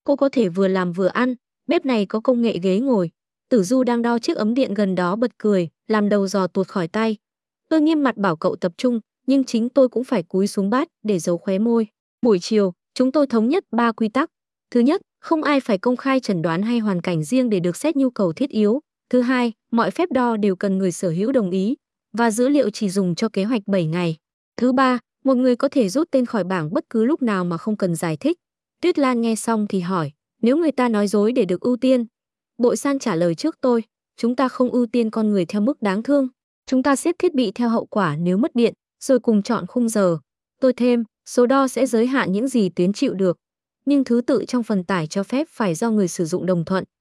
Cô có thể vừa làm vừa ăn, bếp này có công nghệ ghế ngồi. Tử Du đang đo chiếc ấm điện gần đó bật cười, làm đầu giò tuột khỏi tay. Tôi nghiêm mặt bảo cậu tập trung, nhưng chính tôi cũng phải cúi xuống bát để giấu khóe môi. Buổi chiều, chúng tôi thống nhất 3 quy tắc. Thứ nhất, không ai phải công khai chẩn đoán hay hoàn cảnh riêng để được xét nhu cầu thiết yếu. Thứ hai, mọi phép đo đều cần người sở hữu đồng ý và dữ liệu chỉ dùng cho kế hoạch 7 ngày. Thứ ba, một người có thể rút tên khỏi bảng bất cứ lúc nào mà không cần giải thích. Tuyết Lan nghe xong thì hỏi, nếu người ta nói dối để được ưu tiên? Bội San trả lời trước tôi, chúng ta không ưu tiên con người theo mức đáng thương. Chúng ta xếp thiết bị theo hậu quả nếu mất điện, rồi cùng chọn khung giờ. Tôi thêm, số đo sẽ giới hạn những gì tuyến chịu được. Nhưng thứ tự trong phần tải cho phép phải do người sử dụng đồng thuận.